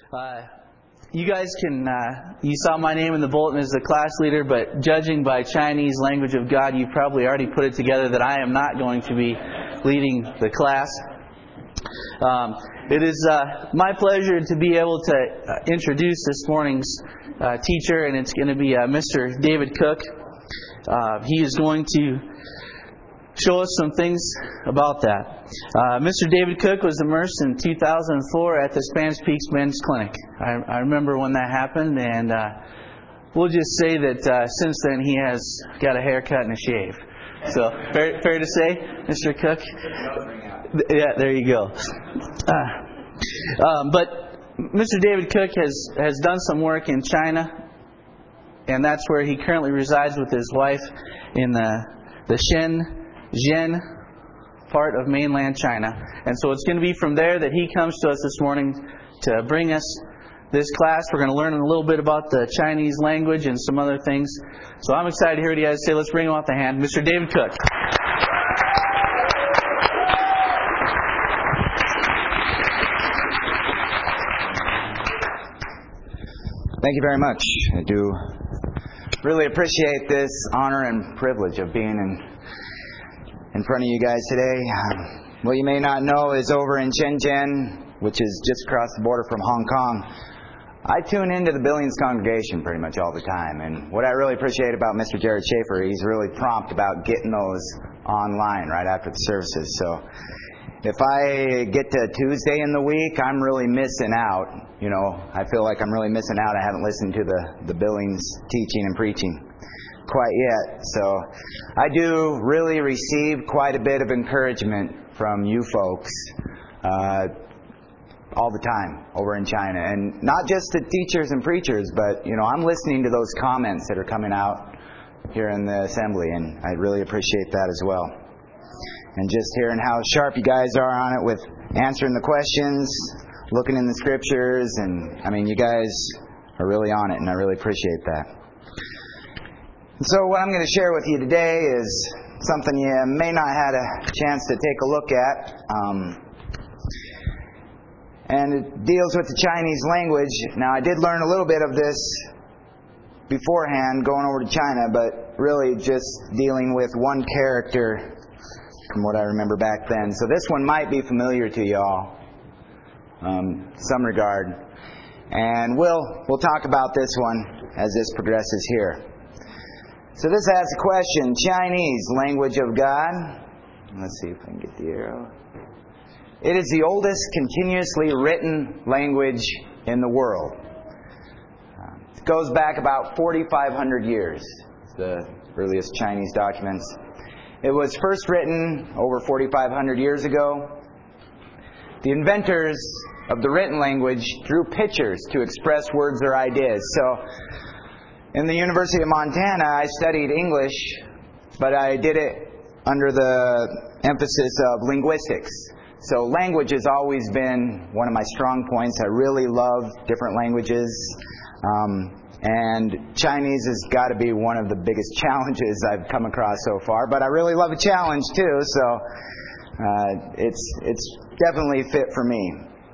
You guys you saw my name in the bulletin as the class leader, but judging by Chinese language of God, you probably already put it together that I am not going to be leading the class. It is my pleasure to be able to introduce this morning's teacher, and it's going to be Mr. David Cook. He is going to show us some things about that. Mr. David Cook was immersed in 2004 at the Spanish Peaks Men's Clinic. I remember when that happened, and we'll just say that since then he has got a haircut and a shave. So, fair to say, Mr. Cook? Yeah, there you go. But Mr. David Cook has done some work in China, and that's where he currently resides with his wife in the Shenzhen part of mainland China. And so it's going to be from there that he comes to us this morning to bring us this class. We're going to learn a little bit about the Chinese language and some other things. So I'm excited to hear what you guys say. Let's bring him off the hand. Mr. David Cook. Thank you very much. I do really appreciate this honor and privilege of being in front of you guys today. What you may not know is over in Shenzhen, which is just across the border from Hong Kong, I tune into the Billings congregation pretty much all the time. And what I really appreciate about Mr. Jared Schaefer, he's really prompt about getting those online right after the services. So if I get to Tuesday in the week, I'm really missing out. You know, I feel like I'm really missing out. I haven't listened to the Billings teaching and preaching quite yet. So I do really receive quite a bit of encouragement from you folks all the time over in China. And not just the teachers and preachers, but, you know, I'm listening to those comments that are coming out here in the assembly, and I really appreciate that as well. And just hearing how sharp you guys are on it with answering the questions, looking in the scriptures, and I mean, you guys are really on it, and I really appreciate that. So what I'm going to share with you today is something you may not have had a chance to take a look at, and it deals with the Chinese language. Now, I did learn a little bit of this beforehand going over to China, but really just dealing with one character from what I remember back then. So this one might be familiar to you all, some regard. And we'll talk about this one as this progresses here. So this asks a question, Chinese, language of God. Let's see if I can get the arrow. It is the oldest continuously written language in the world. It goes back about 4,500 years, the earliest Chinese documents. It was first written over 4,500 years ago. The inventors of the written language drew pictures to express words or ideas. So, in the University of Montana, I studied English, but I did it under the emphasis of linguistics. So language has always been one of my strong points. I really love different languages. And Chinese has got to be one of the biggest challenges I've come across so far. But I really love a challenge too, so it's definitely fit for me.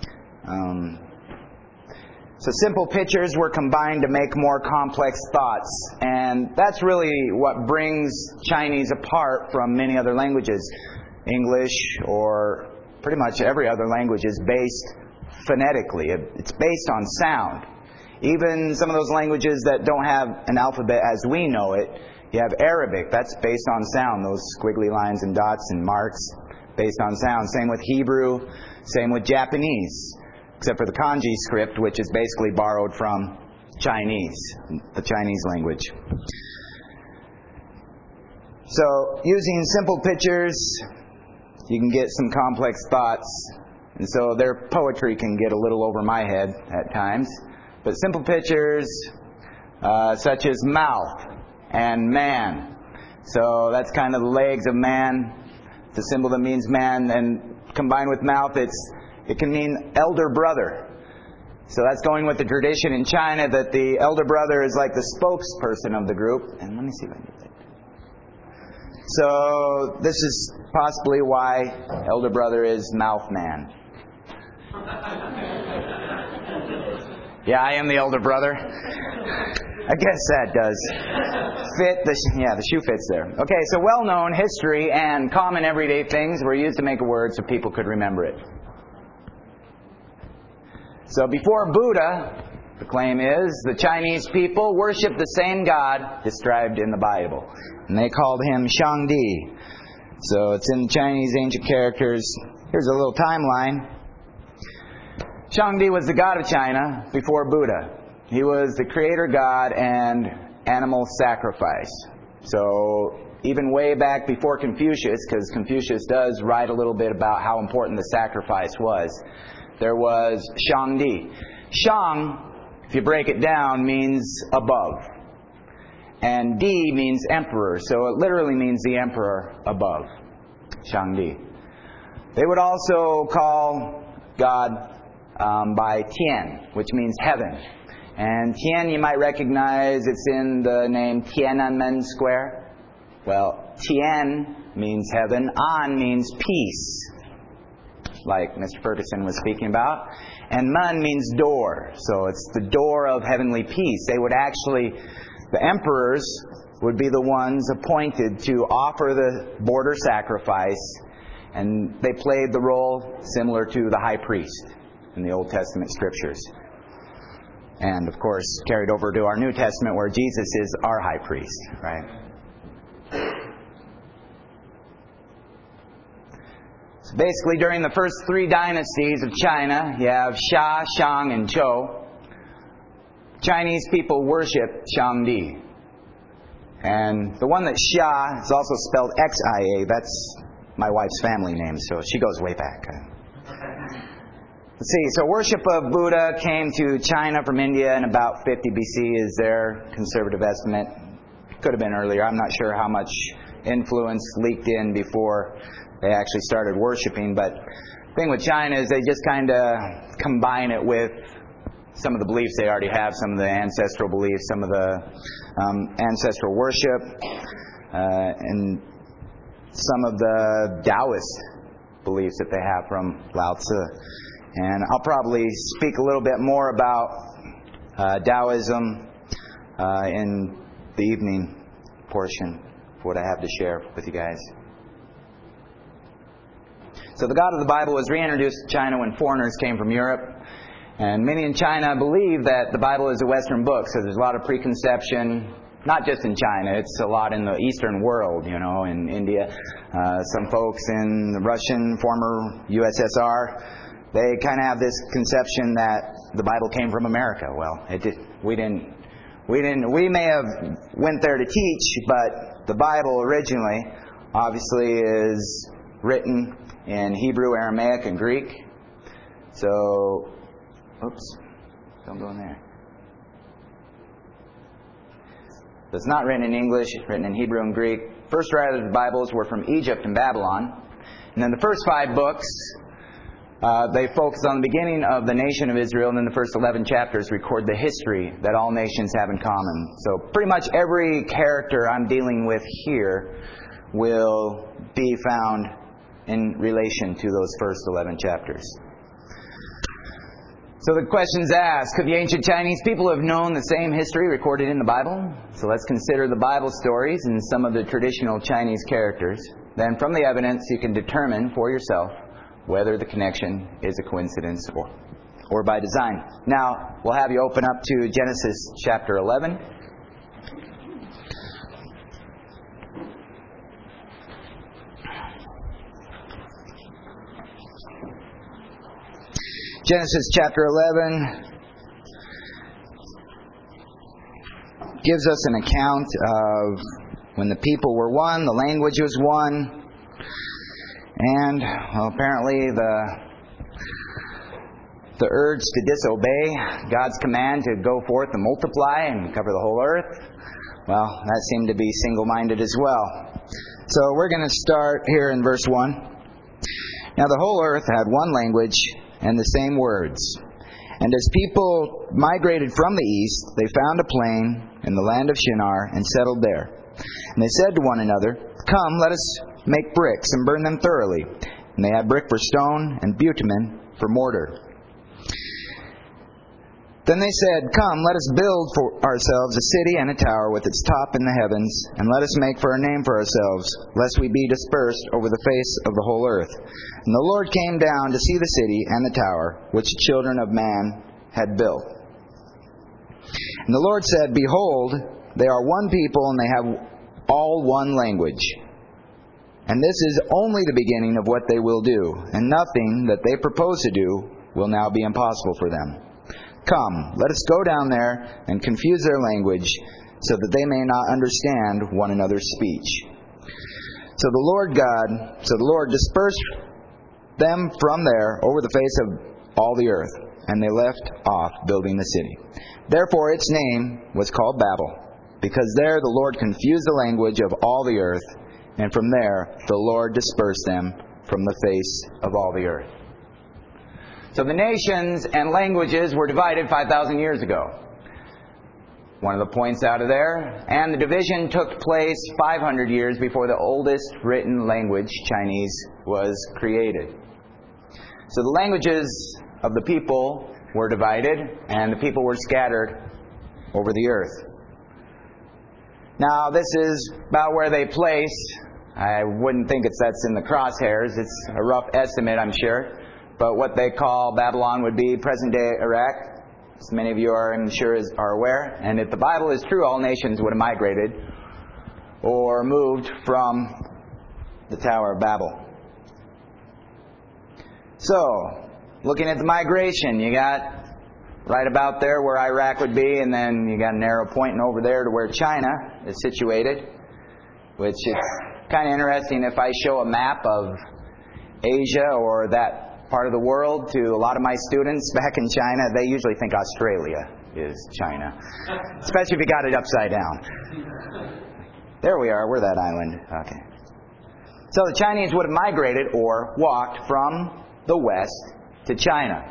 So simple pictures were combined to make more complex thoughts. And that's really what brings Chinese apart from many other languages. English, or pretty much every other language, is based phonetically. It's based on sound. Even some of those languages that don't have an alphabet as we know it, you have Arabic, that's based on sound. Those squiggly lines and dots and marks, based on sound. Same with Hebrew, same with Japanese. Except for the kanji script, which is basically borrowed from Chinese, the Chinese language. So, using simple pictures, you can get some complex thoughts. And so their poetry can get a little over my head at times. But simple pictures, such as mouth and man. So that's kind of the legs of man. It's a symbol that means man. And combined with mouth, it can mean elder brother. So that's going with the tradition in China that the elder brother is like the spokesperson of the group. And let me see if I can get that. So this is possibly why elder brother is mouth man. Yeah, I am the older brother. I guess that does fit. The shoe fits there. Okay, so well-known history and common everyday things were used to make a word so people could remember it. So before Buddha, the claim is, the Chinese people worshiped the same God described in the Bible. And they called him Shangdi. So it's in the Chinese ancient characters. Here's a little timeline. Shangdi was the god of China before Buddha. He was the creator god and animal sacrifice. So even way back before Confucius, because Confucius does write a little bit about how important the sacrifice was, there was Shangdi. Shang, if you break it down, means above. And Di means emperor, so it literally means the emperor above. Shangdi. They would also call God by Tian, which means heaven. And Tian, you might recognize, it's in the name Tiananmen Square. Well, Tian means heaven. An means peace, like Mr. Ferguson was speaking about. And Man means door. So it's the door of heavenly peace. They would actually, the emperors would be the ones appointed to offer the border sacrifice. And they played the role similar to the high priest in the Old Testament scriptures. And, of course, carried over to our New Testament where Jesus is our high priest, right? So basically, during the first three dynasties of China, you have Xia, Shang, and Zhou. Chinese people worship Shangdi. And the one that's Xia is also spelled Xia. That's my wife's family name, so she goes way back. Let's see, so worship of Buddha came to China from India in about 50 BC is their conservative estimate. Could have been earlier. I'm not sure how much influence leaked in before they actually started worshiping. But the thing with China is they just kind of combine it with some of the beliefs they already have, some of the ancestral beliefs, some of the ancestral worship, and some of the Taoist beliefs that they have from Lao Tzu. And I'll probably speak a little bit more about Taoism in the evening portion of what I have to share with you guys. So the God of the Bible was reintroduced to China when foreigners came from Europe. And many in China believe that the Bible is a Western book, so there's a lot of preconception, not just in China, it's a lot in the Eastern world, in India. Some folks in the Russian, former USSR, they kind of have this conception that the Bible came from America. Well, we may have went there to teach, but the Bible originally obviously is written in Hebrew, Aramaic, and Greek. So, oops, don't go in there. It's not written in English, it's written in Hebrew and Greek. First writers of the Bibles were from Egypt and Babylon. And then the first 5 books, they focus on the beginning of the nation of Israel, and then the first 11 chapters record the history that all nations have in common. So pretty much every character I'm dealing with here will be found in relation to those first 11 chapters. So the question's asked, could the ancient Chinese people have known the same history recorded in the Bible? So let's consider the Bible stories and some of the traditional Chinese characters. Then from the evidence you can determine for yourself whether the connection is a coincidence or by design. Now, we'll have you open up to Genesis chapter 11. Genesis chapter 11 gives us an account of when the people were one, the language was one, and apparently the urge to disobey God's command to go forth and multiply and cover the whole earth, well, that seemed to be single-minded as well. So we're going to start here in verse 1. Now the whole earth had one language and the same words. And as people migrated from the east, they found a plain in the land of Shinar and settled there. And they said to one another, "Come, let us make bricks and burn them thoroughly." And they had brick for stone and bitumen for mortar. Then they said, "Come, let us build for ourselves a city and a tower with its top in the heavens, and let us make for a name for ourselves, lest we be dispersed over the face of the whole earth." And the Lord came down to see the city and the tower, which the children of man had built. And the Lord said, "Behold, they are one people, and they have all one language. And this is only the beginning of what they will do, and nothing that they propose to do will now be impossible for them. Come, let us go down there and confuse their language, so that they may not understand one another's speech." So the Lord dispersed them from there over the face of all the earth, and they left off building the city. Therefore its name was called Babel, because there the Lord confused the language of all the earth, and from there the Lord dispersed them from the face of all the earth. So the nations and languages were divided 5,000 years ago. One of the points out of there. And the division took place 500 years before the oldest written language, Chinese, was created. So the languages of the people were divided, and the people were scattered over the earth. Now, this is about where they place. I wouldn't think that's in the crosshairs. It's a rough estimate, I'm sure. But what they call Babylon would be present-day Iraq. As many of you are, I'm sure, are aware. And if the Bible is true, all nations would have migrated or moved from the Tower of Babel. So, looking at the migration, you got right about there where Iraq would be, and then you got an arrow pointing over there to where China is situated, which it's kind of interesting. If I show a map of Asia or that part of the world to a lot of my students back in China, they usually think Australia is China, especially if you got it upside down. There we are, we're that island. Okay. So the Chinese would have migrated or walked from the west to China.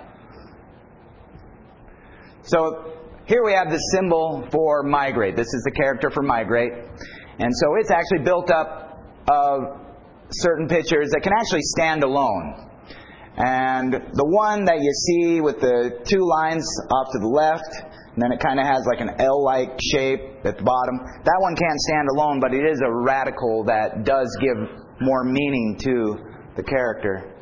So here we have the symbol for migrate. This is the character for migrate. And so it's actually built up of certain pictures that can actually stand alone. And the one that you see with the two lines off to the left, and then it kind of has like an L-like shape at the bottom, that one can't stand alone, but it is a radical that does give more meaning to the character.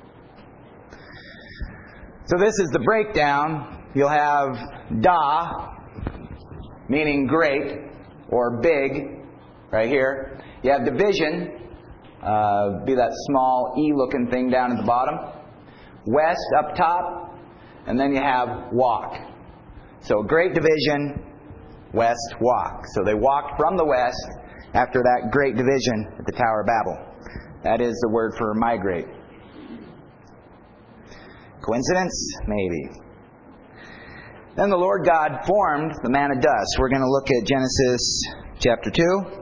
So this is the breakdown. You'll have Da, meaning great or big, right here. You have division, be that small E-looking thing down at the bottom. West up top, and then you have walk. So great division, west walk. So they walked from the west after that great division at the Tower of Babel. That is the word for migrate. Coincidence? Maybe. Then the Lord God formed the man of dust. We're going to look at Genesis chapter 2.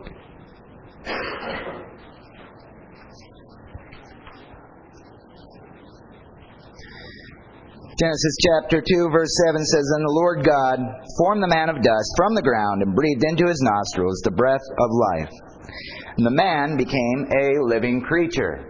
Genesis chapter 2 verse 7 says, "Then the Lord God formed the man of dust from the ground and breathed into his nostrils the breath of life. And the man became a living creature."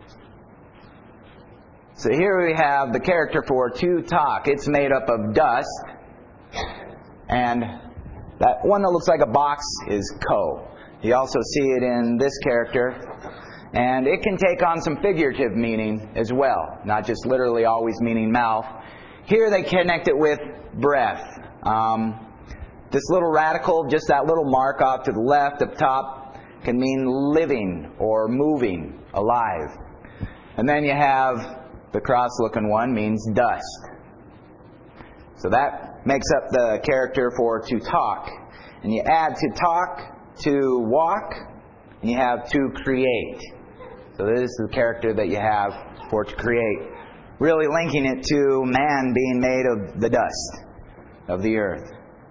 So here we have the character for to talk. It's made up of dust. And that one that looks like a box is ko. You also see it in this character. And it can take on some figurative meaning as well, not just literally always meaning mouth. Here they connect it with breath. This little radical, just that little mark off to the left up top, can mean living or moving, alive. And then you have the cross-looking one, means dust. So that makes up the character for to talk. And you add to talk, to walk, and you have to create. So this is the character that you have for to create. Really linking it to man being made of the dust of the earth.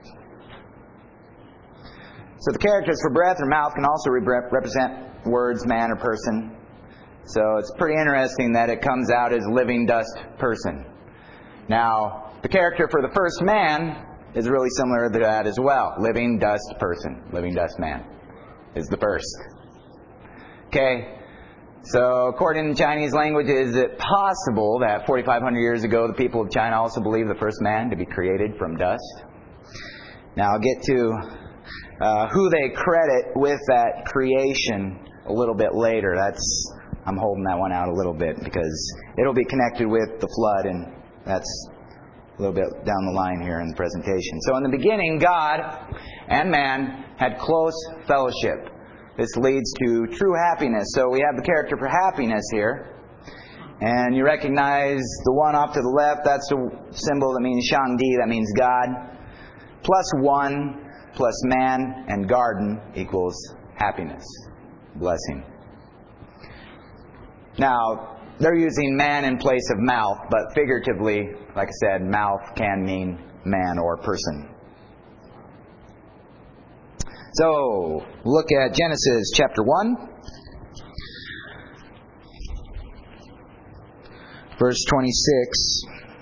So the characters for breath or mouth can also represent words, man, or person. So it's pretty interesting that it comes out as living dust person. Now, the character for the first man is really similar to that as well. Living dust person. Living dust man is the first. Okay. So, according to Chinese language, is it possible that 4,500 years ago the people of China also believed the first man to be created from dust? Now, I'll get to who they credit with that creation a little bit later. I'm holding that one out a little bit because it'll be connected with the flood, and that's a little bit down the line here in the presentation. So in the beginning, God and man had close fellowship. This leads to true happiness. So we have the character for happiness here. And you recognize the one off to the left, that's the symbol that means Shangdi, that means God. Plus one, plus man and garden equals happiness, blessing. Now, they're using man in place of mouth, but figuratively, like I said, mouth can mean man or person. So, look at Genesis chapter 1, verse 26.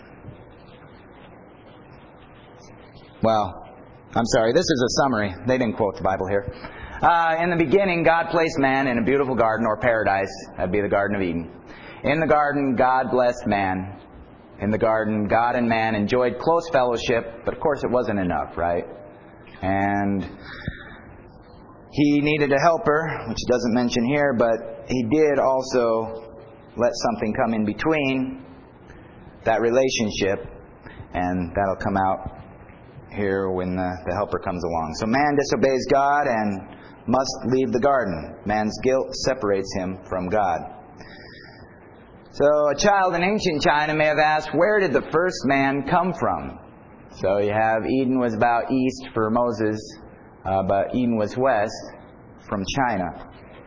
Well, I'm sorry, this is a summary. They didn't quote the Bible here. In the beginning, God placed man in a beautiful garden or paradise. That'd be the Garden of Eden. In the garden, God blessed man. In the garden, God and man enjoyed close fellowship, but of course it wasn't enough, right? And he needed a helper, which doesn't mention here, but he did also let something come in between that relationship, and that'll come out here when the helper comes along. So man disobeys God and must leave the garden. Man's guilt separates him from God. So a child in ancient China may have asked, where did the first man come from? So you have Eden was about east for Moses, but Eden was west from China.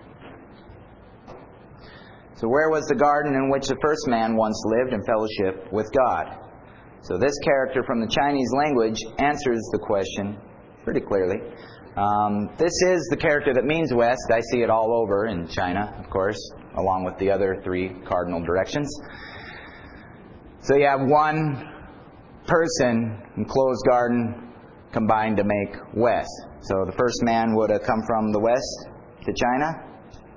So where was the garden in which the first man once lived in fellowship with God? So this character from the Chinese language answers the question pretty clearly. This is the character that means west. I see it all over in China, of course, along with the other three cardinal directions. So you have one person, enclosed garden, combined to make west. So the first man would have come from the west to China.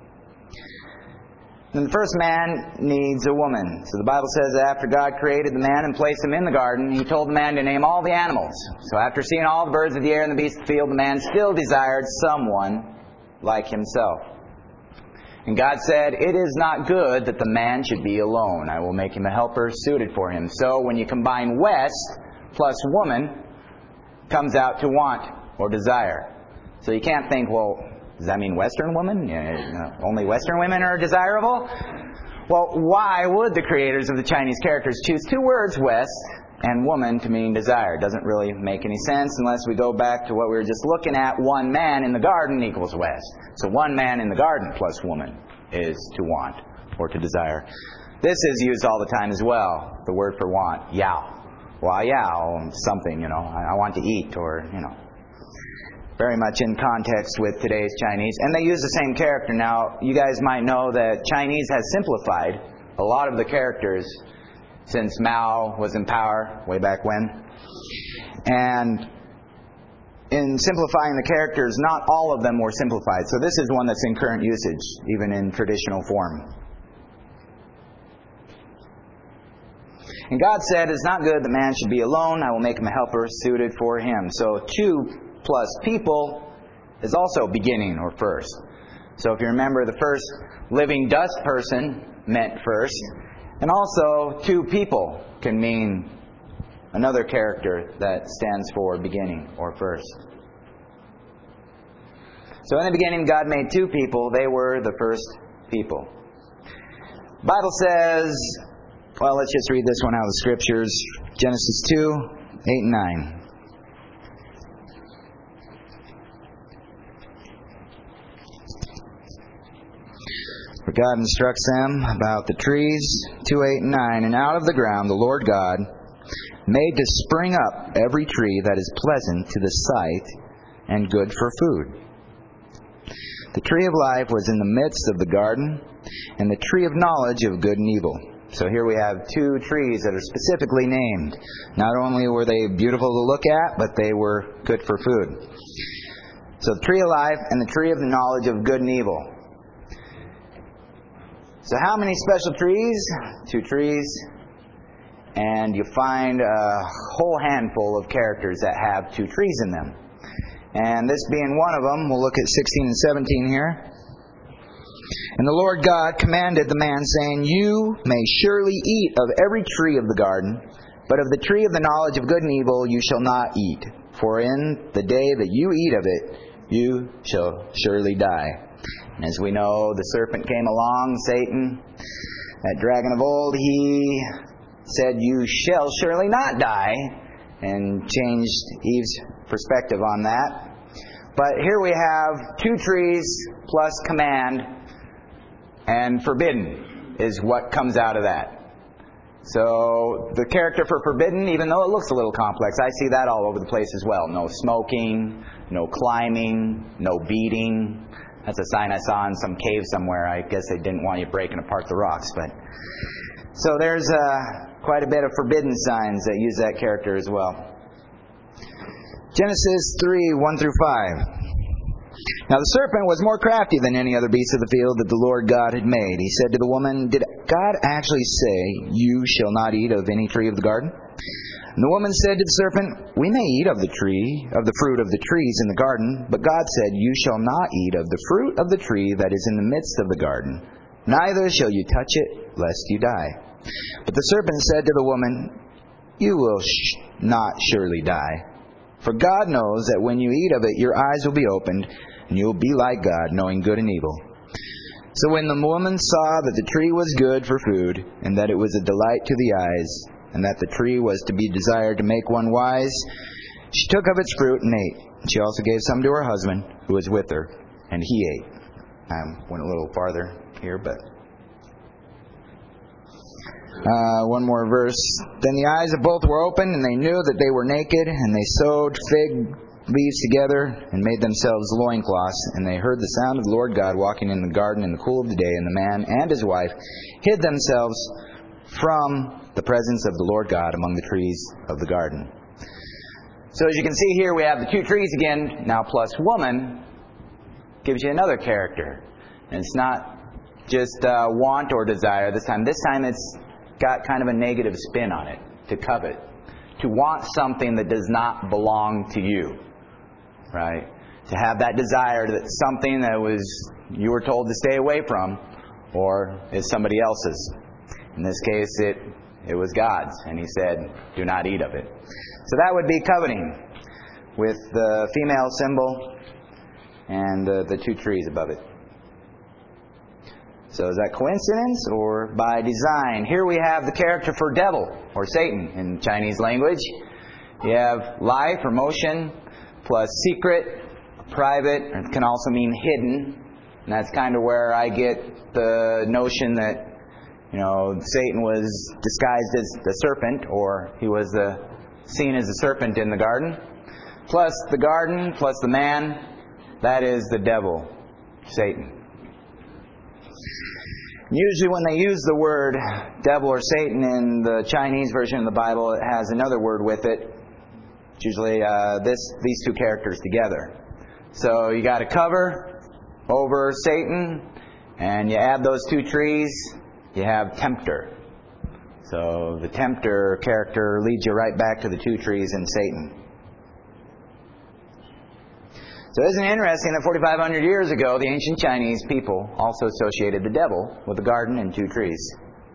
And the first man needs a woman. So the Bible says that after God created the man and placed him in the garden, He told the man to name all the animals. So after seeing all the birds of the air and the beasts of the field, the man still desired someone like himself. And God said, "It is not good that the man should be alone. I will make him a helper suited for him." So when you combine west plus woman, comes out to want or desire. So you can't think, well, does that mean Western woman? Only Western women are desirable? Well, why would the creators of the Chinese characters choose two words, west and woman, to mean desire? It doesn't really make any sense unless we go back to what we were just looking at. One man in the garden equals west. So one man in the garden plus woman is to want or to desire. This is used all the time as well. The word for want, yao. Well, yao, something, I want to eat, or, very much in context with today's Chinese. And they use the same character. Now, you guys might know that Chinese has simplified a lot of the characters since Mao was in power way back when. And in simplifying the characters, not all of them were simplified. So this is one that's in current usage, even in traditional form. And God said, "It's not good that man should be alone. I will make him a helper suited for him." So 2 plus people is also beginning or first. So if you remember, the first living dust person meant first. And also 2 people can mean another character that stands for beginning or first. So in the beginning, God made 2 people. They were the first people. The Bible says, well, let's just read this one out of the Scriptures. Genesis 2, 8 and 9. For God instructs them about the trees, 2, 8 and 9. "And out of the ground the Lord God made to spring up every tree that is pleasant to the sight and good for food. The tree of life was in the midst of the garden, and the tree of knowledge of good and evil." So here we have 2 trees that are specifically named. Not only were they beautiful to look at, but they were good for food. So the tree of life and the tree of the knowledge of good and evil. So how many special trees? 2 trees. And you find a whole handful of characters that have 2 trees in them. And this being one of them, we'll look at 16 and 17 here. And the Lord God commanded the man, saying, You may surely eat of every tree of the garden, but of the tree of the knowledge of good and evil you shall not eat. For in the day that you eat of it, you shall surely die. And as we know, the serpent came along, Satan, that dragon of old, he said, You shall surely not die, and changed Eve's perspective on that. But here we have 2 trees plus command, and forbidden is what comes out of that. So the character for forbidden, even though it looks a little complex, I see that all over the place as well. No smoking, no climbing, no beating. That's a sign I saw in some cave somewhere. I guess they didn't want you breaking apart the rocks. But so there's quite a bit of forbidden signs that use that character as well. Genesis 3, 1 through 5. Now the serpent was more crafty than any other beast of the field that the Lord God had made. He said to the woman, Did God actually say, You shall not eat of any tree of the garden? And the woman said to the serpent, We may eat of the fruit of the trees in the garden, but God said, You shall not eat of the fruit of the tree that is in the midst of the garden. Neither shall you touch it, lest you die. But the serpent said to the woman, You will not surely die. For God knows that when you eat of it, your eyes will be opened, and you will be like God, knowing good and evil. So when the woman saw that the tree was good for food, and that it was a delight to the eyes, and that the tree was to be desired to make one wise, she took of its fruit and ate. She also gave some to her husband, who was with her, and he ate. I went a little farther here, but... one more verse. Then the eyes of both were opened, and they knew that they were naked, and they sewed fig leaves together and made themselves loincloths. And they heard the sound of the Lord God walking in the garden in the cool of the day, and the man and his wife hid themselves from the presence of the Lord God among the trees of the garden. So as you can see here, we have the 2 trees again, now plus woman, gives you another character. And it's not just want or desire this time. This time it's got kind of a negative spin on it, to covet. To want something that does not belong to you. Right? To have that desire that something that you were told to stay away from, or is somebody else's. In this case, it was God's, and He said, do not eat of it. So that would be coveting, with the female symbol and the 2 trees above it. So is that coincidence or by design? Here we have the character for devil, or Satan in Chinese language. You have life or motion, plus secret, private, or it can also mean hidden. And that's kind of where I get the notion that, Satan was disguised as the serpent, or he was seen as a serpent in the garden. Plus the garden, plus the man, that is the devil, Satan. Usually when they use the word devil or Satan in the Chinese version of the Bible, it has another word with it. It's usually these 2 characters together. So you got a cover over Satan, and you add those 2 trees, you have tempter. So the tempter character leads you right back to the 2 trees and Satan. So isn't it interesting that 4,500 years ago, the ancient Chinese people also associated the devil with the garden and 2 trees.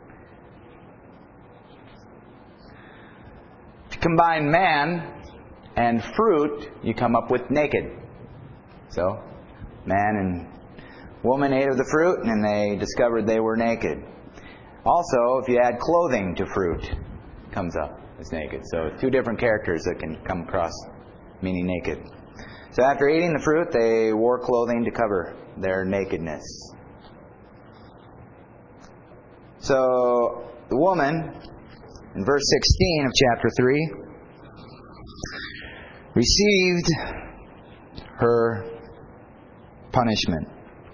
To combine man and fruit, you come up with naked. So, man and woman ate of the fruit, and they discovered they were naked. Also, if you add clothing to fruit, it comes up as naked. So 2 different characters that can come across meaning naked. So after eating the fruit, they wore clothing to cover their nakedness. So the woman, in verse 16 of chapter 3, received her punishment.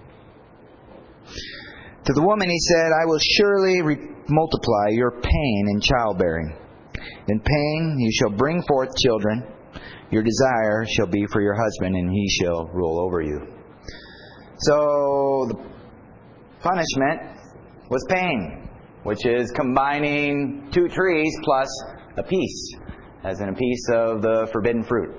To the woman he said, I will surely multiply your pain in childbearing. In pain you shall bring forth children. Your desire shall be for your husband, and he shall rule over you. So the punishment was pain, which is combining two trees plus a piece, as in a piece of the forbidden fruit.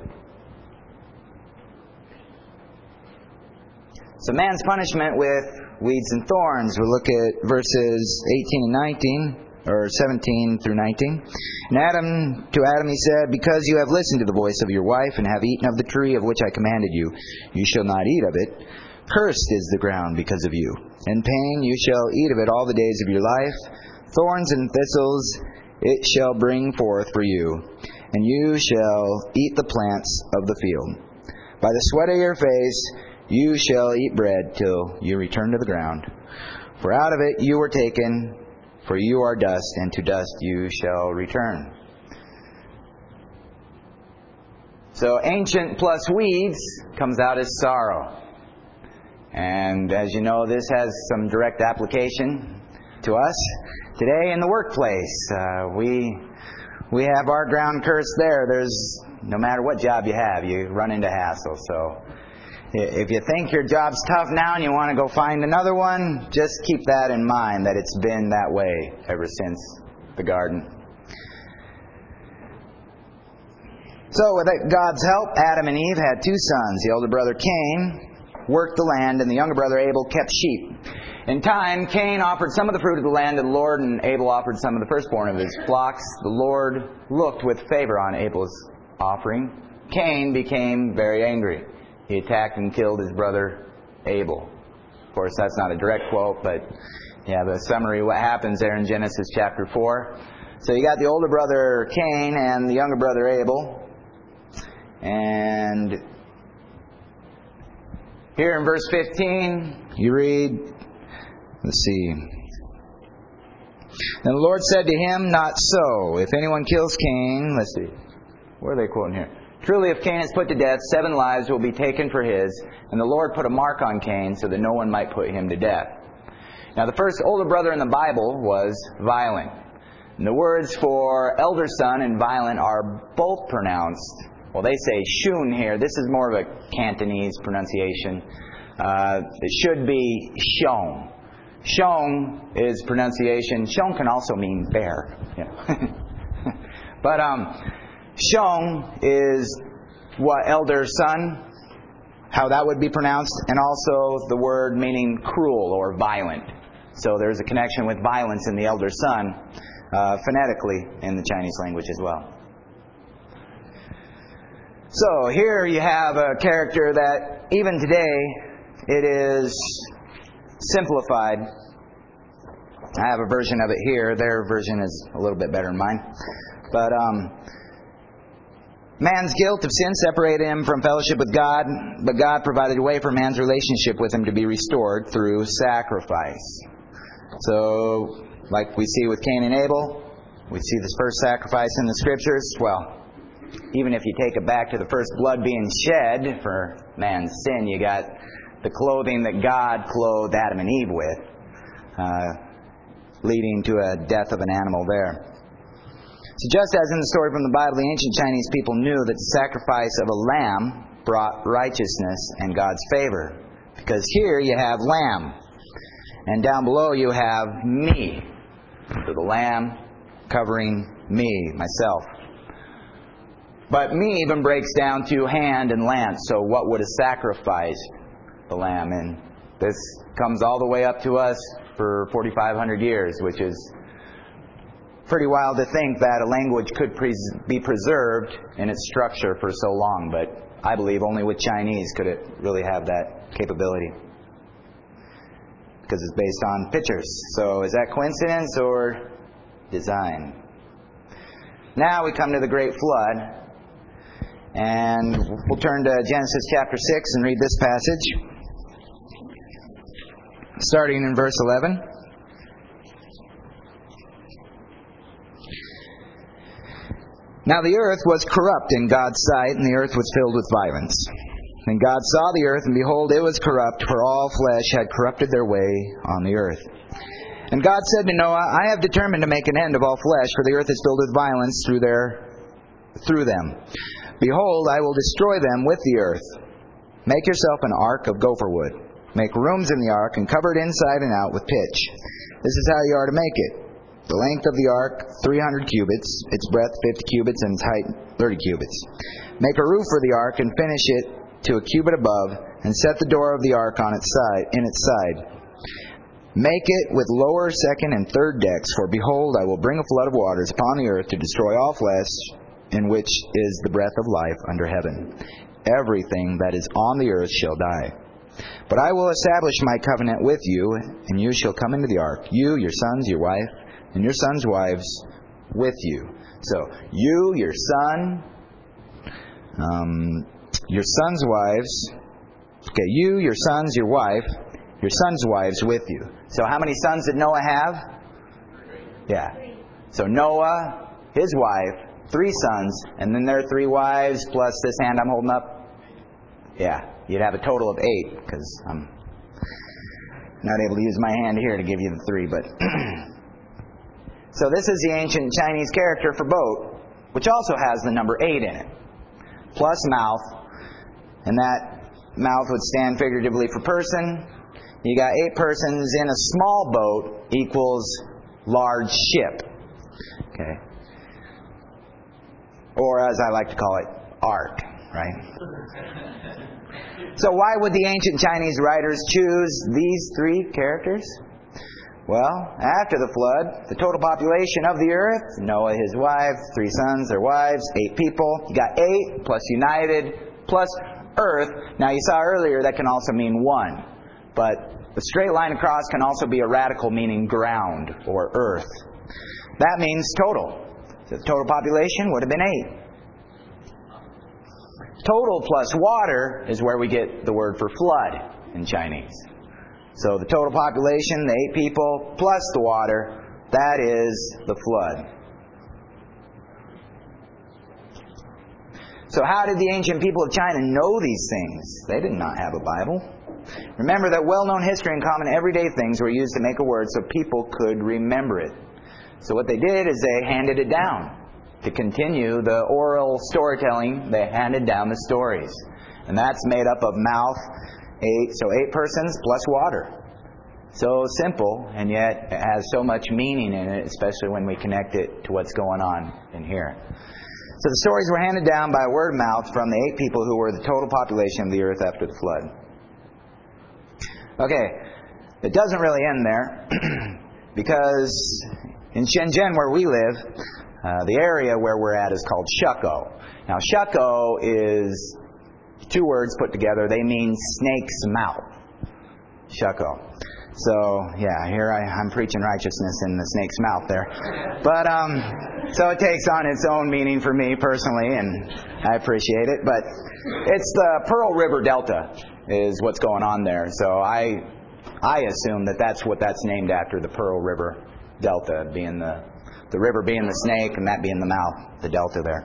So man's punishment with weeds and thorns. We'll look at verses 18 and 19, or 17 through 19. And to Adam he said, because you have listened to the voice of your wife, and have eaten of the tree of which I commanded you, you shall not eat of it. Cursed is the ground because of you. In pain you shall eat of it all the days of your life. Thorns and thistles it shall bring forth for you, and you shall eat the plants of the field. By the sweat of your face you shall eat bread till you return to the ground. For out of it you were taken, for you are dust, and to dust you shall return. So ancient plus weeds comes out as sorrow. And as you know, this has some direct application to us today in the workplace. We have our ground cursed there. There's, no matter what job you have, you run into hassle. So if you think your job's tough now and you want to go find another one, just keep that in mind, that it's been that way ever since the garden. So with God's help, Adam and Eve had two sons. The older brother Cain worked the land, and the younger brother Abel kept sheep. In time, Cain offered some of the fruit of the land to the Lord, and Abel offered some of the firstborn of his flocks. The Lord looked with favor on Abel's offering. Cain became very angry. He attacked and killed his brother Abel. Of course, that's not a direct quote, but you have a summary of what happens there in Genesis chapter 4. So you got the older brother Cain and the younger brother Abel. And here in verse 15, you read, let's see. And the Lord said to him, not so. If anyone kills Cain, let's see. Where are they quoting here? Truly, if Cain is put to death, 7 lives will be taken for his. And the Lord put a mark on Cain so that no one might put him to death. Now, the first older brother in the Bible was violent. And the words for elder son and violent are both pronounced, well, they say shun here. This is more of a Cantonese pronunciation. It should be shong. Shong is pronunciation. Shong can also mean bear. Yeah. But shong is what elder son, how that would be pronounced, and also the word meaning cruel or violent. So there's a connection with violence in the elder son, phonetically in the Chinese language as well. So here you have a character that even today it is simplified. I have a version of it here. Their version is a little bit better than mine. But man's guilt of sin separated him from fellowship with God, but God provided a way for man's relationship with Him to be restored through sacrifice. So, like we see with Cain and Abel, we see this first sacrifice in the Scriptures. Well, even if you take it back to the first blood being shed for man's sin, you got the clothing that God clothed Adam and Eve with, leading to a death of an animal there. So just as in the story from the Bible, the ancient Chinese people knew that the sacrifice of a lamb brought righteousness and God's favor. Because here you have lamb, and down below you have me. So the lamb covering me, myself. But me even breaks down to hand and lance. So what would have sacrificed the lamb? And this comes all the way up to us for 4,500 years, which is pretty wild to think that a language could be preserved in its structure for so long. But I believe only with Chinese could it really have that capability, because it's based on pictures. So is that coincidence or design? Now we come to the Great Flood. And we'll turn to Genesis chapter 6 and read this passage, starting in verse 11. Now the earth was corrupt in God's sight, and the earth was filled with violence. And God saw the earth, and behold, it was corrupt, for all flesh had corrupted their way on the earth. And God said to Noah, I have determined to make an end of all flesh, for the earth is filled with violence through them. Behold, I will destroy them with the earth. Make yourself an ark of gopher wood. Make rooms in the ark, and cover it inside and out with pitch. This is how you are to make it. The length of the ark, 300 cubits, its breadth 50 cubits, and its height 30 cubits. Make a roof for the ark and finish it to a cubit above, and set the door of the ark on its side. Make it with lower, second, and third decks, for behold, I will bring a flood of waters upon the earth to destroy all flesh, in which is the breath of life under heaven. Everything that is on the earth shall die. But I will establish my covenant with you, and you shall come into the ark, you, your sons, your wife, and your sons' wives with you. So, you, your son, your sons' wives, okay, you, your sons, your wife, your sons' wives with you. So how many sons did Noah have? Yeah. So Noah, his wife, 3 sons, and then their 3 wives, plus this hand I'm holding up. Yeah, you'd have a total of 8, because I'm not able to use my hand here to give you the 3, but... So this is the ancient Chinese character for boat, which also has the number 8 in it, plus mouth, and that mouth would stand figuratively for person. You got 8 persons in a small boat equals large ship. Okay. Or as I like to call it, ark, right? So why would the ancient Chinese writers choose these 3 characters? Well, after the flood, the total population of the earth, Noah, his wife, 3 sons, their wives, 8 people. You got 8 plus united plus earth. Now you saw earlier that can also mean 1. But the straight line across can also be a radical meaning ground or earth. That means total. So the total population would have been 8. Total plus water is where we get the word for flood in Chinese. So the total population, the 8 people, plus the water, that is the flood. So how did the ancient people of China know these things? They did not have a Bible. Remember that well-known history and common everyday things were used to make a word so people could remember it. So what they did is they handed it down. To continue the oral storytelling, they handed down the stories. And that's made up of mouth, 8 persons plus water. So simple, and yet it has so much meaning in it, especially when we connect it to what's going on in here. So the stories were handed down by word of mouth from the 8 people who were the total population of the earth after the flood. Okay, it doesn't really end there, because in Shenzhen, where we live, the area where we're at is called Shuko. Now, Shuko is 2 words put together. They mean snake's mouth. Shuko. So, yeah, here I'm preaching righteousness in the snake's mouth there. But, so it takes on its own meaning for me personally, and I appreciate it. But it's the Pearl River Delta is what's going on there. So I assume that that's what that's named after, the Pearl River Delta, being the river being the snake and that being the mouth, the delta there.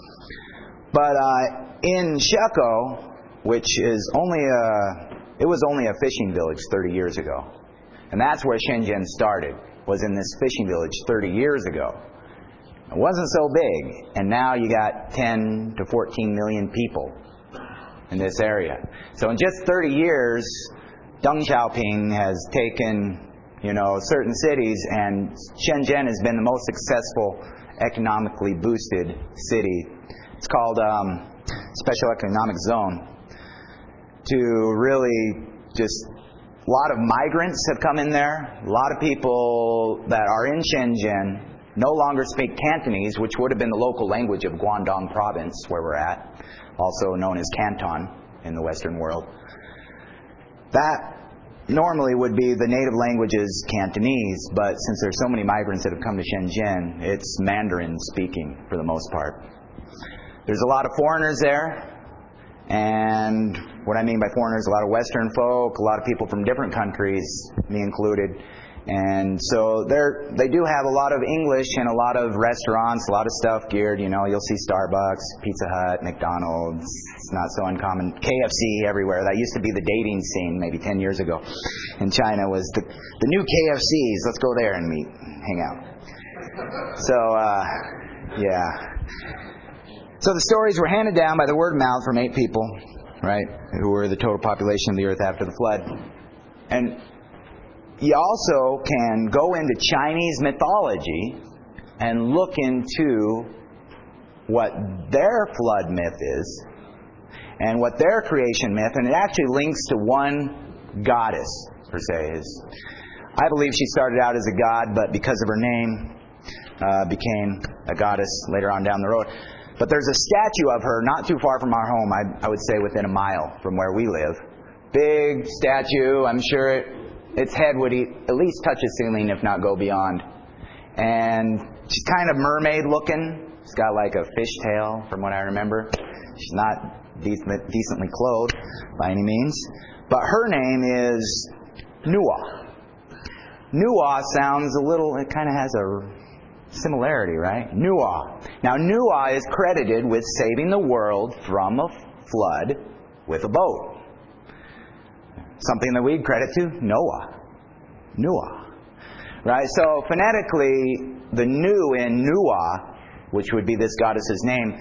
But in Shuko, which is it was only a fishing village 30 years ago. And that's where Shenzhen started, was in this fishing village 30 years ago. It wasn't so big, and now you got 10 to 14 million people in this area. So in just 30 years, Deng Xiaoping has taken, certain cities, and Shenzhen has been the most successful economically boosted city. It's called Special Economic Zone. To really just, a lot of migrants have come in there. A lot of people that are in Shenzhen no longer speak Cantonese, which would have been the local language of Guangdong province, where we're at, also known as Canton in the Western world. That normally would be the native language is Cantonese, but since there's so many migrants that have come to Shenzhen, it's Mandarin speaking for the most part. There's a lot of foreigners there, and what I mean by foreigners, a lot of Western folk, a lot of people from different countries, me included. And so they do have a lot of English and a lot of restaurants, a lot of stuff geared, you'll see Starbucks, Pizza Hut, McDonald's, it's not so uncommon, KFC everywhere. That used to be the dating scene maybe 10 years ago in China, was the new KFCs, let's go there and hang out. So, yeah. So the stories were handed down by the word of mouth from 8 people, right, who were the total population of the earth after the flood. And you also can go into Chinese mythology and look into what their flood myth is and what their creation myth, and it actually links to one goddess, per se. I believe she started out as a god, but because of her name, became a goddess later on down the road. But there's a statue of her not too far from our home, I would say within a mile from where we live. Big statue. I'm sure its head would at least touch the ceiling, if not go beyond. And she's kind of mermaid looking. She's got like a fishtail, from what I remember. She's not decently clothed by any means. But her name is Nuwa. Nuwa sounds a little, it kind of has a similarity, right? Nuwa. Now, Nuwa is credited with saving the world from a flood with a boat. Something that we'd credit to Noah. Nuwa. Right? So, phonetically, the Nu in Nuwa, which would be this goddess's name,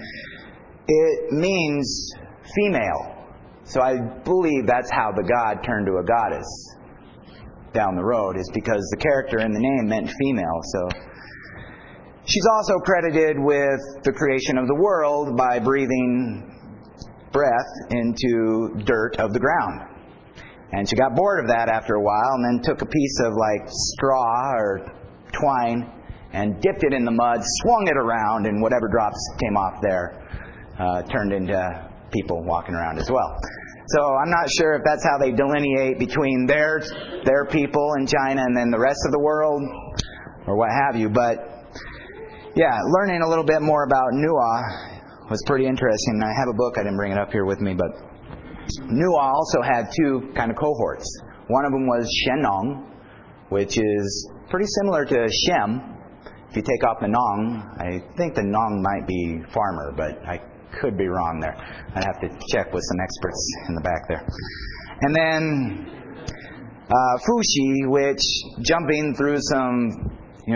it means female. So I believe that's how the god turned to a goddess down the road, is because the character in the name meant female. So she's also credited with the creation of the world by breathing breath into dirt of the ground. And she got bored of that after a while and then took a piece of like straw or twine and dipped it in the mud, swung it around, and whatever drops came off there turned into people walking around as well. So I'm not sure if that's how they delineate between their people in China and then the rest of the world, or what have you. But yeah, learning a little bit more about Nuwa was pretty interesting. I have a book, I didn't bring it up here with me, but Nuwa also had two kind of cohorts. One of them was Shennong, which is pretty similar to Shem. If you take off the Nong, I think the Nong might be farmer, but I could be wrong there. I'd have to check with some experts in the back there. And then Fuxi, which, jumping through some,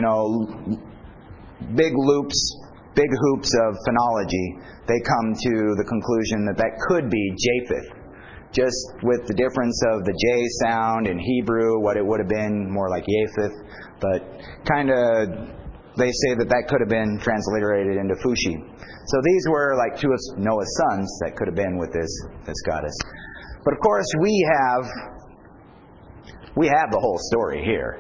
big big hoops of phonology, they come to the conclusion that could be Japheth. Just with the difference of the J sound in Hebrew, what it would have been more like Japheth, but kind of they say that could have been transliterated into Fuxi. So these were like two of Noah's sons that could have been with this goddess. But of course we have the whole story here.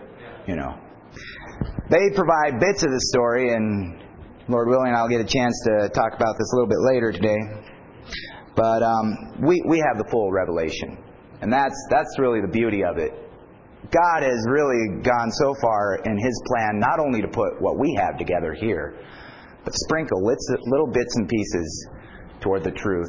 They provide bits of the story, and Lord willing, I'll get a chance to talk about this a little bit later today. But we have the full revelation, and that's really the beauty of it. God has really gone so far in His plan, not only to put what we have together here, but sprinkle little bits and pieces toward the truth,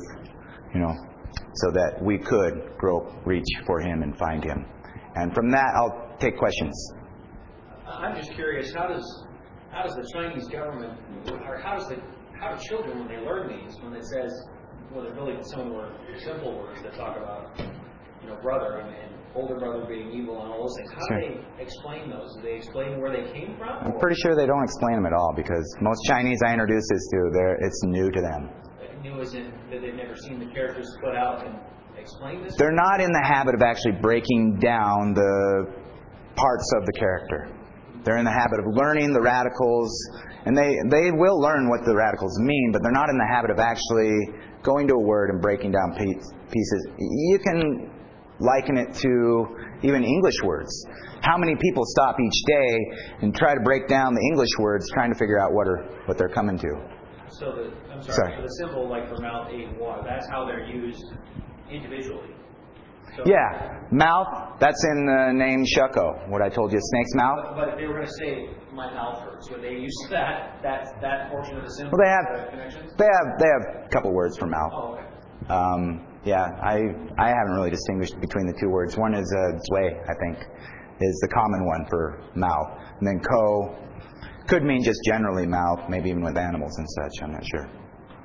so that we could reach for Him and find Him. And from that, I'll take questions. I'm just curious, how does the Chinese government, or how do children, when they learn these, when it says, they're really some of the more simple words that talk about, brother and older brother being evil and all those things. How do they explain those? Do they explain where they came from? I'm pretty sure they don't explain them at all, because most Chinese I introduce this to, it's new to them. New as in that they've never seen the characters put out and explain this? They're not in the habit of actually breaking down the parts of the character. They're in the habit of learning the radicals, and they will learn what the radicals mean, but they're not in the habit of actually going to a word and breaking down pieces. You can liken it to even English words. How many people stop each day and try to break down the English words, trying to figure out what they're coming to? So so the symbol like for mouth, ate, and water, that's how they're used individually. So, yeah, mouth, that's in the name Shuko, what I told you, snake's mouth. But if they were going to say my mouth hurts, would they use that portion of the symbol? Well, they have a couple words for mouth. Oh, okay. Yeah, I haven't really distinguished between the two words. One is zui, I think, is the common one for mouth. And then ko could mean just generally mouth, maybe even with animals and such, I'm not sure.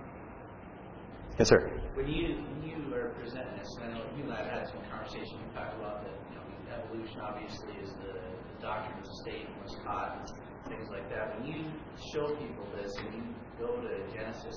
Yes, sir. When you are presenting this, I know you and I have had some conversation, you talked about that, evolution obviously is the doctrine of the state was taught, things like that. When you show people this and you go to Genesis,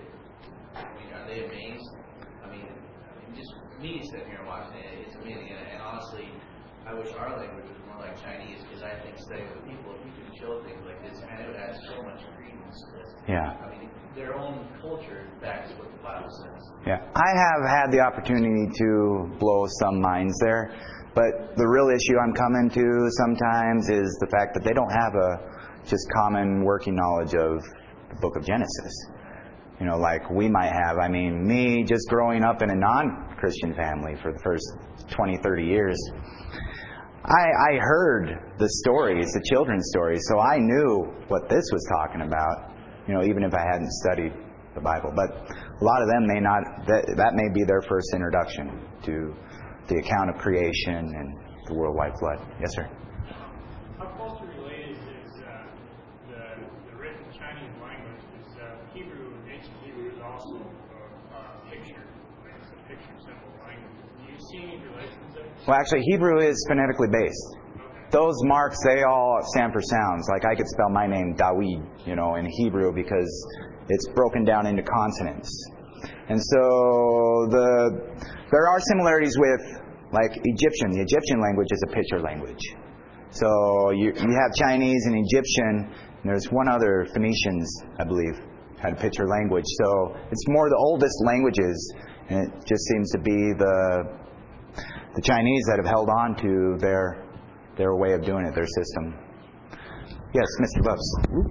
are they amazed? Just me sitting here watching it, it's amazing. And honestly, I wish our language was more like Chinese, because I think studying with people, if you can show things like this, man, it would add so much credence to this. Yeah. I mean, their own culture backs what the Bible says. Yeah. I have had the opportunity to blow some minds there, but the real issue I'm coming to sometimes is the fact that they don't have a just common working knowledge of the book of Genesis. Like we might have. I mean, me just growing up in a non-Christian family for the first 20, 30 years, I heard the stories, the children's stories, so I knew what this was talking about, even if I hadn't studied the Bible. But a lot of them may not, that may be their first introduction to the account of creation and the worldwide flood. Yes, sir? How closely related is the written Chinese language? Because Hebrew, ancient Hebrew, is also a picture. It's a picture symbol language. Do you see any relations there? Well, actually, Hebrew is phonetically based. Those marks, they all stand for sounds. Like I could spell my name Dawid, in Hebrew because it's broken down into consonants. And so there are similarities with like Egyptian. The Egyptian language is a picture language. So you have Chinese and Egyptian, and there's one other, Phoenicians, I believe, had a picture language. So it's more the oldest languages, and it just seems to be the Chinese that have held on to their way of doing it, their system. Yes, Mr. Bubs.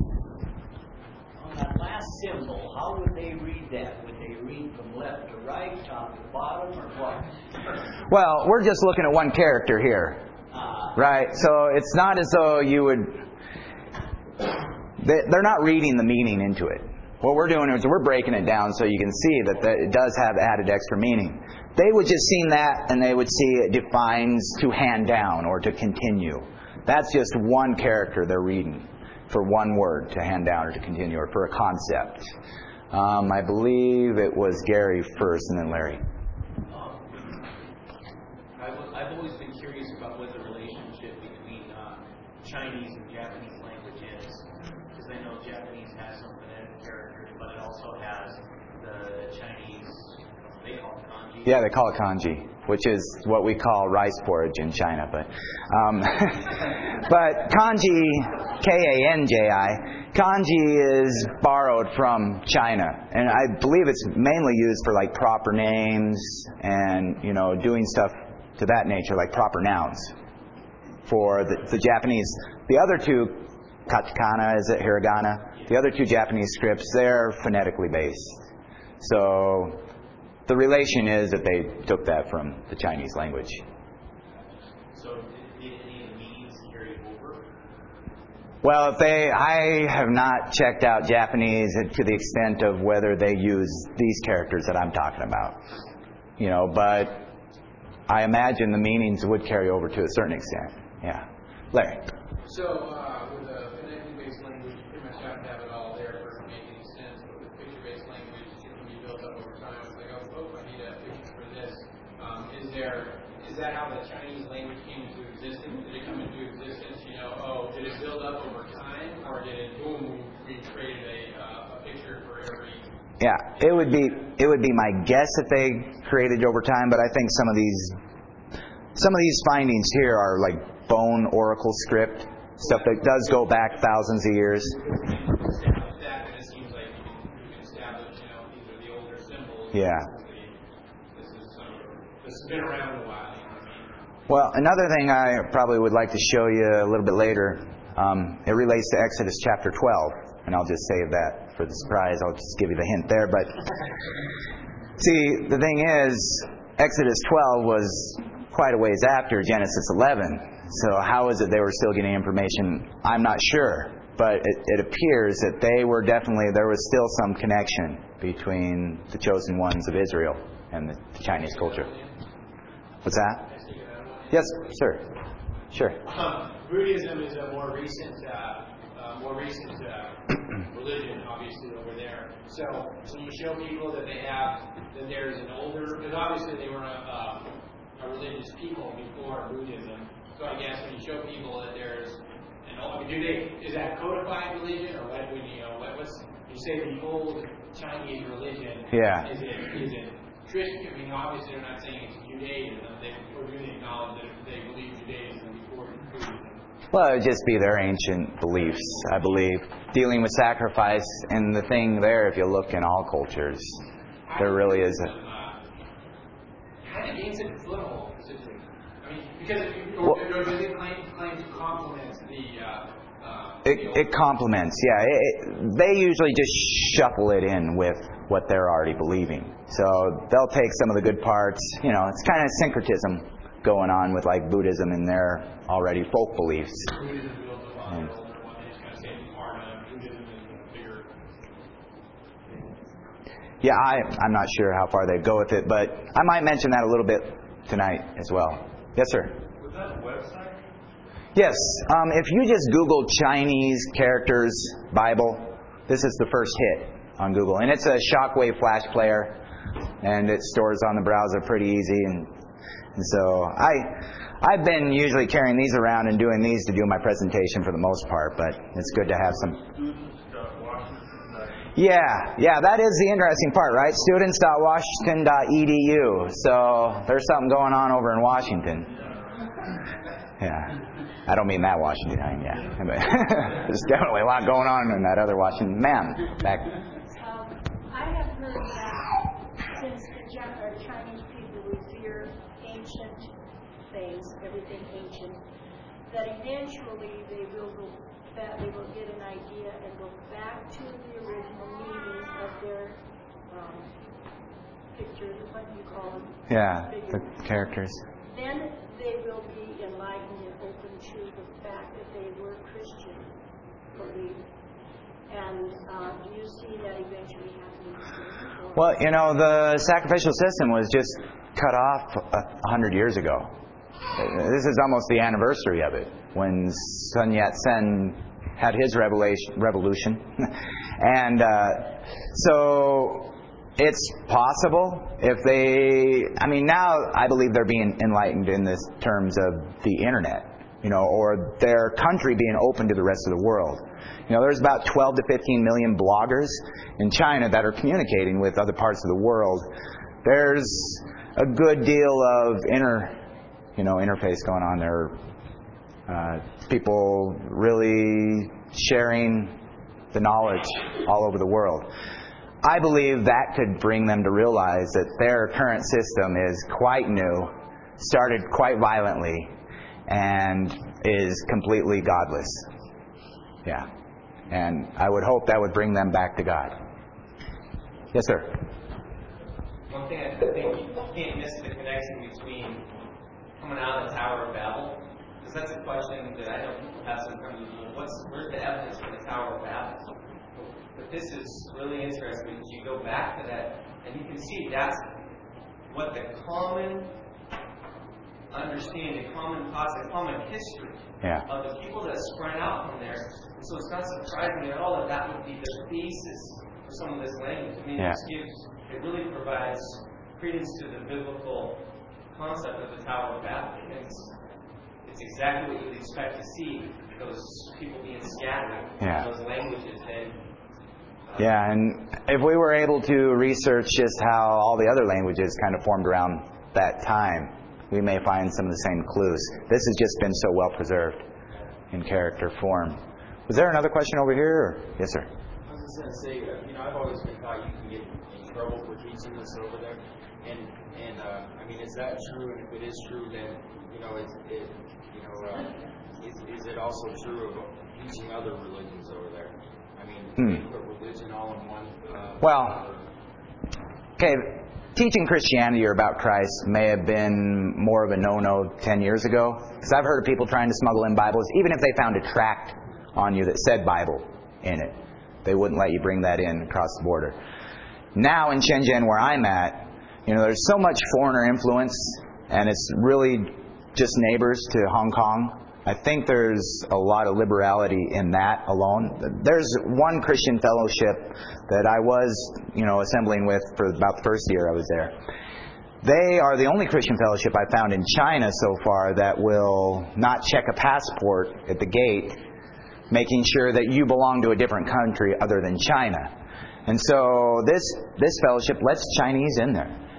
On that last symbol, how would they read that? Would they read from left to right, top to bottom, or what? Well, we're just looking at one character here. Right? So it's not as though you would... They're not reading the meaning into it. What we're doing is we're breaking it down so you can see that it does have added extra meaning. They would just see that and they would see it defines to hand down or to continue. That's just one character they're reading for one word, to hand down or to continue, or for a concept. I believe it was Gary first and then Larry. I've always been curious about what the relationship between Chinese and Japanese language is, because I know Japanese has some phonetic characters, but it also has the Chinese, they call it kanji. Yeah, they call it kanji, which is what we call rice porridge in China. But kanji, K-A-N-J-I, kanji is borrowed from China, and I believe it's mainly used for like proper names and doing stuff to that nature, like proper nouns for the Japanese. The other two, katakana, is it hiragana? The other two Japanese scripts, they're phonetically based. So the relation is that they took that from the Chinese language. So did any of the meanings carry over? Well, I have not checked out Japanese to the extent of whether they use these characters that I'm talking about. But I imagine the meanings would carry over to a certain extent. Yeah. Larry. So with a phonetically based language, you pretty much have to have it all there for it to make any sense. But with picture-based language, it can be built up over time. It's like, oh, I need a picture for this. Is that how the Chinese language came into existence? Did it come into existence? Did it build up over time, or did it boom? We created a picture for every. Yeah, it would be my guess that they created over time, but I think some of these findings here are like bone oracle script, stuff that does go back thousands of years. That it seems like you can establish, these are the older symbols. Yeah. This has been around a while. Well, another thing I probably would like to show you a little bit later, it relates to Exodus chapter 12. And I'll just save that for the surprise. I'll just give you the hint there. But see, the thing is, Exodus 12 was quite a ways after Genesis 11. So how is it they were still getting information? I'm not sure. But it appears that there was still some connection between the chosen ones of Israel and the Chinese culture. What's that? Yes, sir. Sure. Buddhism is a more recent religion, obviously, over there. So when you show people that there's an older, because obviously they were a religious people before Buddhism. So I guess when you show people that there's an old, is that codified religion, or what? When you say the old Chinese religion, yeah. is it Christian, I mean, obviously they're not saying it's Judaism. We're going to acknowledge that they believe Judaism before Judaism. Well, it would just be their ancient beliefs, I believe. Dealing with sacrifice, and the thing there, if you look in all cultures, there really is a... How do you gain such a foothold? I mean, because do they claim to complement the... It complements, yeah. They usually just shuffle it in with what they're already believing. So they'll take some of the good parts. You know, it's kind of syncretism going on with like Buddhism and their already folk beliefs. Buddhism builds a lot of older one. They just kind of say Dharma. Buddhism is bigger. Yeah, I'm not sure how far they'd go with it, but I might mention that a little bit tonight as well. Yes, sir? Was that a website? Yes. If you just Google Chinese characters Bible, this is the first hit on Google. And it's a Shockwave flash player, and it stores on the browser pretty easy. And so I've been usually carrying these around and doing these to do my presentation for the most part, but it's good to have some... Yeah, that is the interesting part, right? Students.washington.edu. So there's something going on over in Washington. Yeah. I don't mean that Washington, there's definitely a lot going on in that other Washington. Ma'am, back. I have heard that since the Chinese people revere ancient things, everything ancient, that eventually they will get an idea and go back to the original meaning of their pictures, what do you call them? Yeah, figures. the characters. Then they will be enlightened and open to the fact that they were Christian belief. And do you see that eventually happening? Well, you know, the sacrificial system was just cut off 100 years ago. This is almost the anniversary of it, when Sun Yat-sen had his revolution. And so it's possible if they... I mean, now I believe they're being enlightened in this terms of the internet, you know, or their country being open to the rest of the world. You know, there's about 12 to 15 million bloggers in China that are communicating with other parts of the world. There's a good deal of interface going on there. People really sharing the knowledge all over the world. I believe that could bring them to realize that their current system is quite new, started quite violently, and is completely godless. Yeah. And I would hope that would bring them back to God. Yes, sir? One thing I think you can't miss the connection between coming out of the Tower of Babel, because that's a question that I know people have sometimes. Where's the evidence for the Tower of Babel? But this is really interesting because you go back to that and you can see that's what the common understanding, common concept, common history of the people that sprang out from there. And so it's not surprising at all that that would be the basis for some of this language. I mean, it really provides credence to the biblical concept of the Tower of Babel. It's exactly what you'd expect to see, those people being scattered, those languages. And if we were able to research just how all the other languages kind of formed around that time, we may find some of the same clues. This has just been so well preserved in character form. Was there another question over here? Or? Yes, sir. I was just going to say, I've always been taught you can get in trouble for teaching this over there. And I mean, is that true? And if it is true, then, is it also true of teaching other religions over there? I mean, they put religion all in one. Teaching Christianity or about Christ may have been more of a no-no 10 years ago. Because I've heard of people trying to smuggle in Bibles, even if they found a tract on you that said Bible in it. They wouldn't let you bring that in across the border. Now in Shenzhen, where I'm at, there's so much foreigner influence, and it's really just neighbors to Hong Kong. I think there's a lot of liberality in that alone. There's one Christian fellowship that I was, assembling with for about the first year I was there. They are the only Christian fellowship I found in China so far that will not check a passport at the gate, making sure that you belong to a different country other than China. And so this fellowship lets Chinese in there.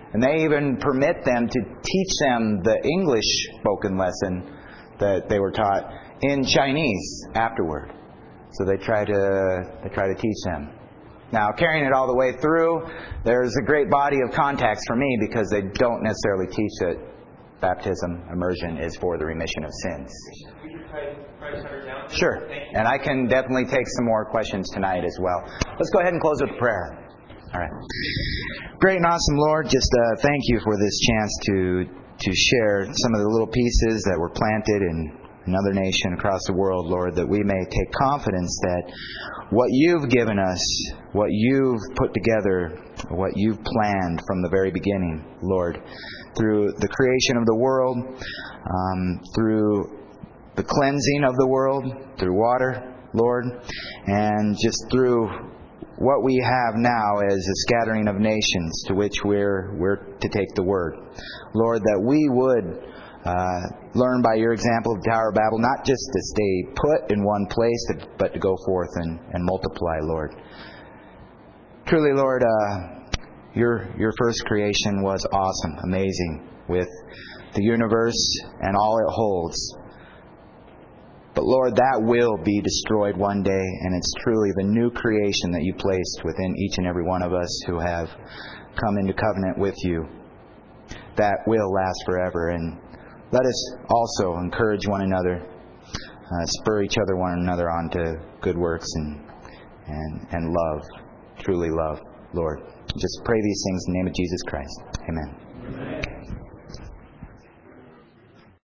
And they even permit them to teach them the English spoken lesson that they were taught in Chinese afterward. So they try to teach them. Now, carrying it all the way through, there's a great body of contacts for me because they don't necessarily teach that baptism, immersion, is for the remission of sins. Would you try to shut her down? Sure. And I can definitely take some more questions tonight as well. Let's go ahead and close with prayer. All right. Great and awesome Lord, just thank you for this chance to share some of the little pieces that were planted in another nation across the world, Lord, that we may take confidence that what you've given us, what you've put together, what you've planned from the very beginning, Lord, through the creation of the world, through the cleansing of the world, through water, Lord, and just through what we have now as a scattering of nations to which we're to take the Word. Lord, that we would learn by your example of the Tower of Babel, not just to stay put in one place, but to go forth and multiply, Lord. Truly, Lord, your first creation was awesome, amazing, with the universe and all it holds. But Lord, that will be destroyed one day, and it's truly the new creation that you placed within each and every one of us who have come into covenant with you. That will last forever. And let us also encourage one another, spur one another on to good works and love, truly love, Lord. Just pray these things in the name of Jesus Christ. Amen.